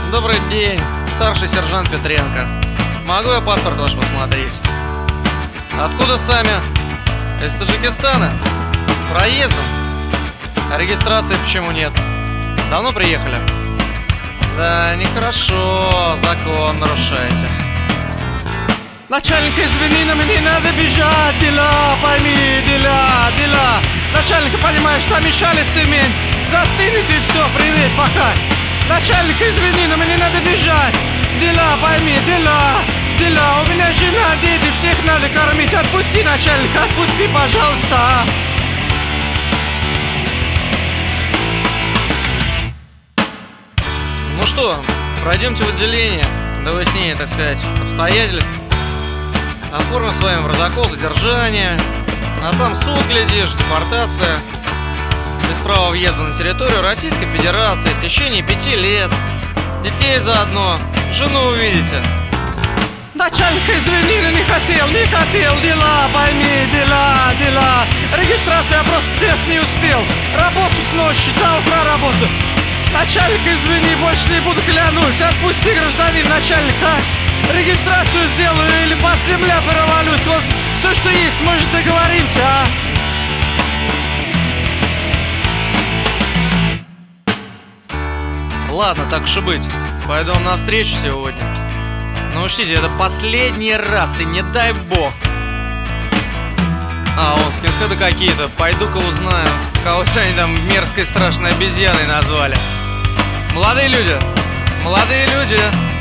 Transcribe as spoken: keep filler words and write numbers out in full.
Добрый день, старший сержант Петренко. Могу я паспорт ваш посмотреть? Откуда сами? Из Таджикистана? Проездом? А регистрации почему нет? Давно приехали? Да, нехорошо, закон нарушаете. Начальник, извини, но мне надо бежать, дела, пойми, дела, дела. Начальник, понимаешь, там мешали цемент. Застынет и все, привет, пока. Начальник, извини, но мне надо бежать. Дела, пойми, дела, дела. У меня жена, дети, всех надо кормить. Отпусти, начальник, отпусти, пожалуйста. Ну что, пройдемте в отделение до выяснения, так сказать, обстоятельств. Оформим с вами протокол задержания, а там суд, глядишь, депортация. Без права въезда на территорию Российской Федерации в течение пяти лет. Детей заодно, жену увидите. Начальник, извини, но не хотел, не хотел, дела, пойми, дела, дела. Регистрация просто сделать не успел. Работу с ночи, до утра работу. Начальник, извини, больше не буду, клянусь. Отпусти, гражданин, начальник, а? Регистрацию сделаю или под земля провалюсь. Вот все, что есть, может, договоримся, а? Ладно, так уж и быть. Пойду вам навстречу сегодня. Но учтите, это последний раз, и не дай бог. А, вон, скинхеды какие-то. Пойду-ка узнаю, кого-то они там мерзкой страшной обезьяной назвали. Молодые люди, молодые люди,